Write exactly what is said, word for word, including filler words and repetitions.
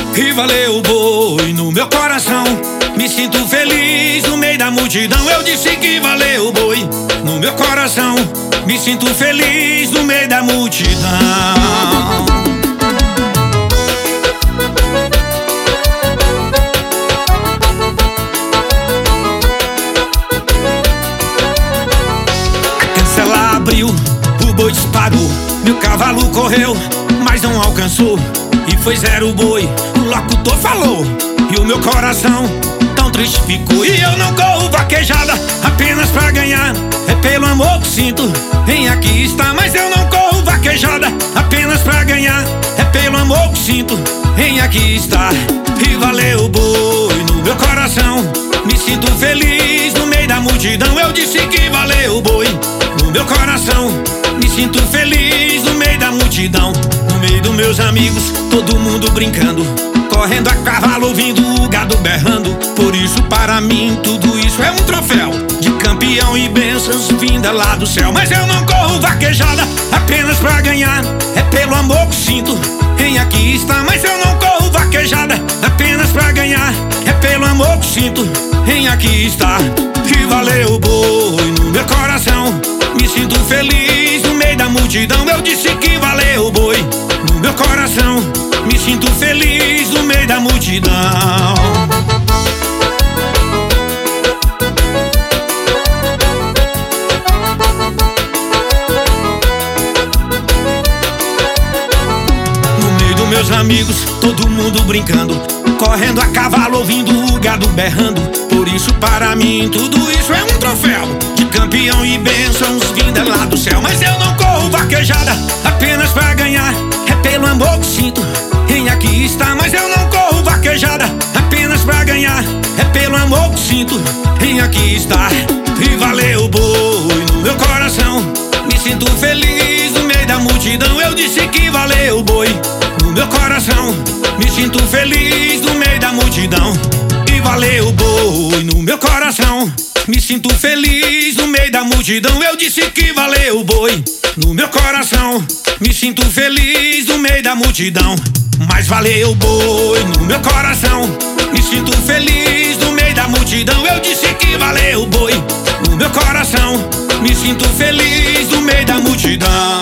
e valeu o boi no meu coração. Me sinto feliz no meio da multidão. Eu disse que valeu o boi no meu coração. Me sinto feliz no meio da multidão. O boi disparou, meu cavalo correu, mas não alcançou, e foi zero o boi. O locutor falou, e o meu coração tão triste ficou. E eu não corro vaquejada apenas pra ganhar, é pelo amor que sinto em aqui está. Mas eu não corro vaquejada apenas pra ganhar, é pelo amor que sinto em aqui está. E valeu o boi no meu coração. Me sinto feliz no meio da multidão. Eu disse que valeu o boi no meu coração. Me sinto feliz no meio da multidão. No meio dos meus amigos, todo mundo brincando, correndo a cavalo, ouvindo o gado berrando. Por isso para mim tudo isso é um troféu de campeão e bênçãos vinda lá do céu. Mas eu não corro vaquejada apenas pra ganhar, é pelo amor que sinto em aqui está. Mas eu não corro vaquejada apenas pra ganhar, é pelo amor que sinto em aqui está. E valeu o boi no meu coração. Me sinto feliz no meio da multidão. Eu disse que valeu o boi no meu coração. Me sinto feliz no meio da multidão. No meio dos meus amigos, todo mundo brincando, correndo a cavalo, ouvindo o gado berrando. Por isso para mim tudo isso é um troféu de campeão e bênçãos vinda lá do céu. Mas eu não corro vaquejada apenas pra ganhar, é pelo amor que sinto em aqui está. Mas eu não corro vaquejada apenas pra ganhar, é pelo amor que sinto em aqui está. E valeu o boi no meu coração. Me sinto feliz no meio da multidão. Eu disse que valeu o boi no meu coração. Me sinto feliz no meio da multidão. E valeu o boi no meu coração. Me sinto feliz no meio da multidão. Eu disse que valeu o boi no meu coração. Me sinto feliz no meio da multidão. Mas valeu o boi no meu coração. Me sinto feliz no meio da multidão. Eu disse que valeu o boi no meu coração. Me sinto feliz no meio da multidão.